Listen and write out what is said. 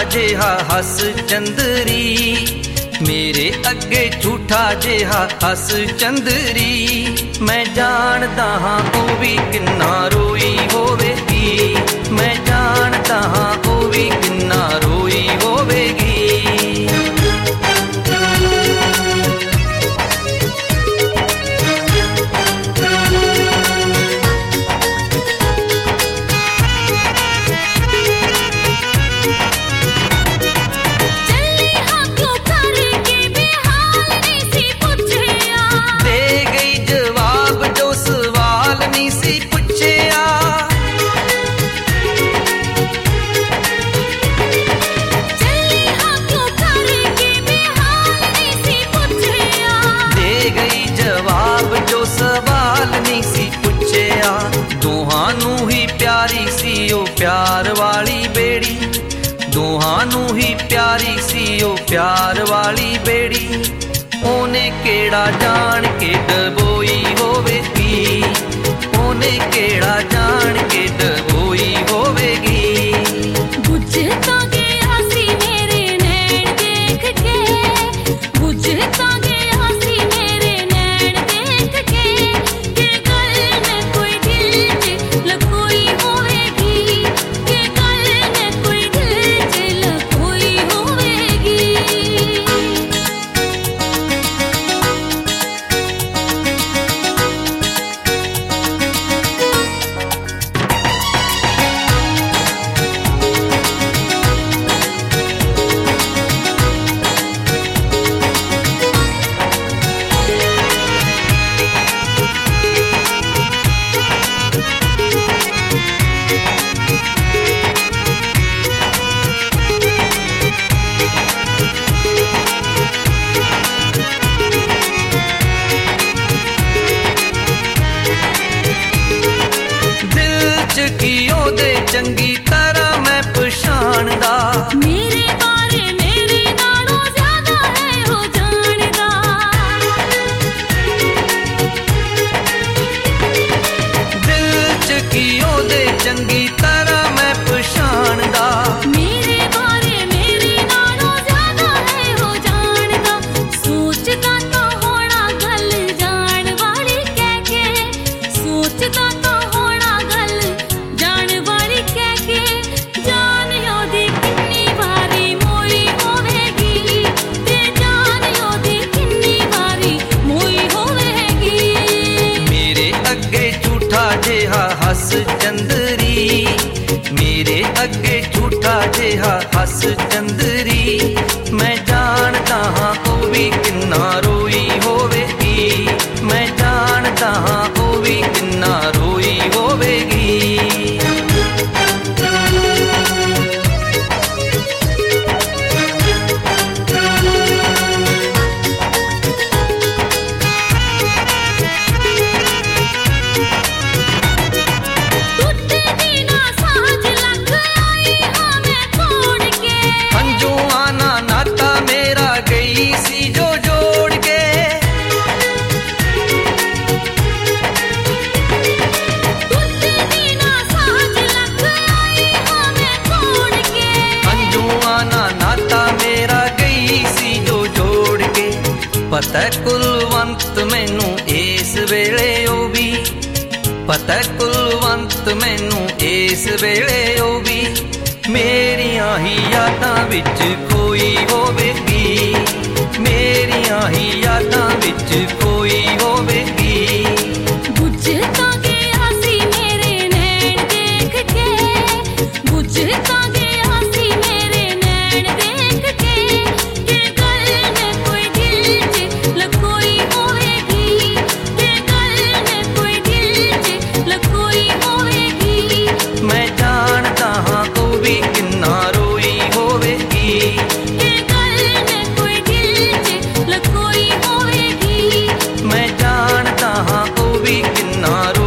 ਜਿਹਾ ਹੱਸ ਚੰਦਰੀ, ਮੇਰੇ ਅੱਗੇ ਝੂਠਾ ਜਿਹਾ ਹੱਸ ਚੰਦਰੀ। ਮੈਂ ਜਾਣਦਾ ਹਾਂ ਉਹ ਵੀ ਕਿੰਨਾ ਰੋਈ ਹੋਵੇਗੀ, ਮੈਂ ਜਾਣਦਾ ਹਾਂ ਉਹ ਵੀ ਕਿੰਨਾ ਰੋਈ ਹੋਵੇਗੀ। प्यार वाली बेड़ी, दोहां नू ही प्यारी सी ओ प्यार वाली बेड़ी। ओने केड़ा जान के डबोई होवेगी, ओने केड़ा जान के डबोई होवेगी। बुझता गया सी मेरे नैन देख के, बुझता गया सी मेरे नैन देख के, कि गल ने कोई दिल च लकोई होवेगी, कि गल ने कोई दिल च लकोई होवेगी। की ओदे चंगी तरह मैं पछाणदा, मेरे बारे मेरे नालों ज्यादा है हो जानदा। दिल च की ओदे चंगी तरह मैं पछाणदा, मेरे बारे मेरे नालों ज्यादा है हो जानदा। सोचदा तो होना गल जान वाली कह के, सोचदा तो होना गल जान वाली कह के, जान ओदी किन्नी वारी मोई होवेगी, ते जान ओदी किन्नी वारी मोई होवेगी। मेरे अगे झूठा जिहा हस चंदरी, मेरे अगे झूठा जिहा हस चंदरी। मैं जानदा हां ओ भी किन्ना रोई होवेगी, मैं जानदा हां ओ भी किन्ना रोई होवेगी। पता कुलवंत मैनू इस वेले ओ भी, पता कुलवंत मैनू इस वेले ओ भी। मेरियां ही यादां विच कोई होवेगी, मेरियां ही यादां विच कोई होवेगी। बुझता गया सी मेरे नैन देख के, बुझता गया सी मेरे नैन देख के, कि गल ने कोई दिल च लकोई होवेगी, कि गल ने कोई दिल च लकोई होवेगी। मैं जानदा हां ओ भी किन्ना रोई होवेगी, कि गल ने कोई दिल च लकोई होवेगी। मैं जानदा हां ओ भी किन्ना